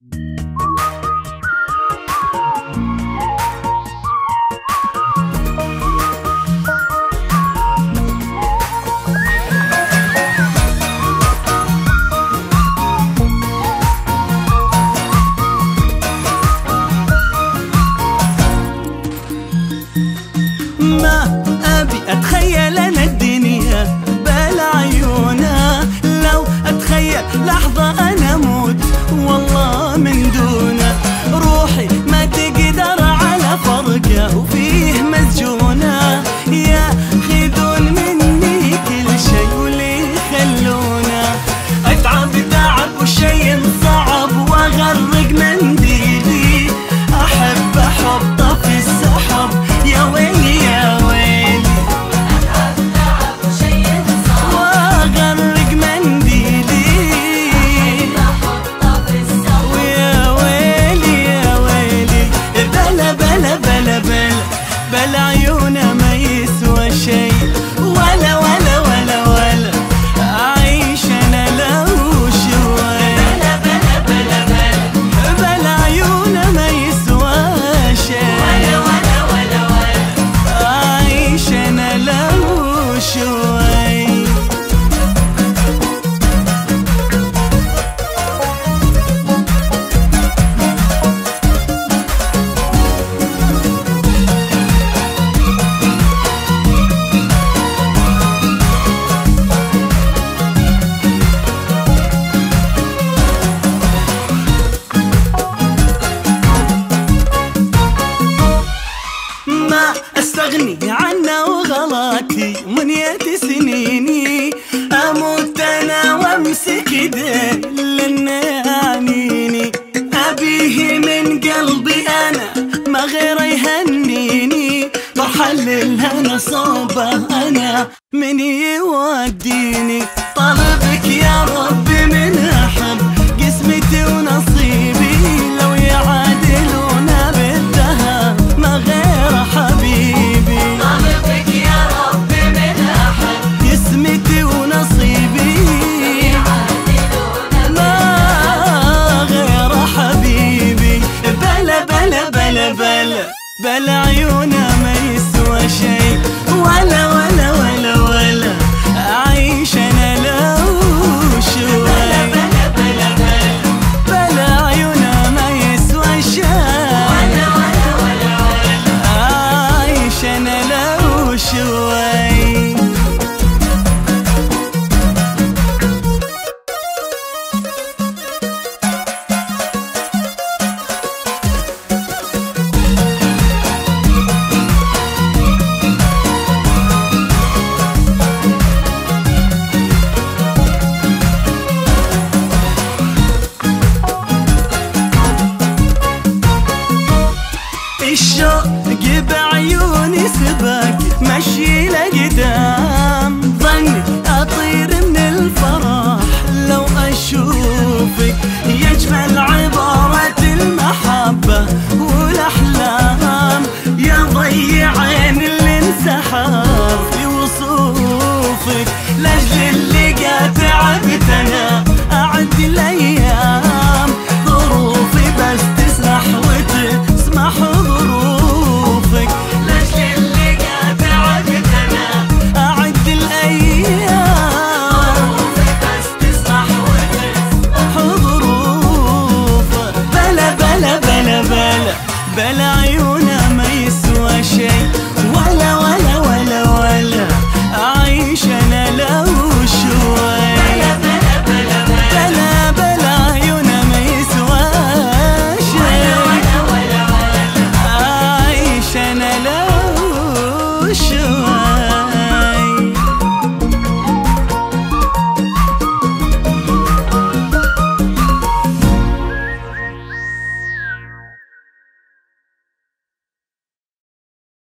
ما أبي أتخيل أنا الدنيا بلا عيونه، لو أتخيل لحظة أنا أموت والله من دونه. روحي ما تقدر على فرقه وفيه مسجونه، ياخذون مني كل شي واللي يخلونه. أتعب تعب وشي صعب وأغرق منديلي، أحب أحطه في السحب يا ويلي يا ويلي. أتعب تعب وشي صعب وأغرق منديلي، أحب أحطه في السحب ويا ويلي يا ويلي. بلا بلا بلا بلا بلا عيونه ما يسوى شي، ولا ولا ولا ولا أعيش أنا لو شوي. بلا بلا بلا بلا بلا عيونه ما يسوى شي، ولا ولا ولا ولا أعيش أنا لو شوي. ما استغني عنه وغلاتي منيت سنيني، اموت انا وامسك يديه لانه يعنيني. ابيه من قلبي انا ما غيره يهنيني، بحللها انا صوبه انا من يوديني. طلبك يا رب من احب قسمتي ونصيبي، لو يعادلونا بالذهب ما غير حبيبي. طلبك يا رب من أحد قسمتي ونصيبي يعادلونا ما غير حبيبي. بلا بلا بلا بلا بلا عيونه ما يسوى شي، ولا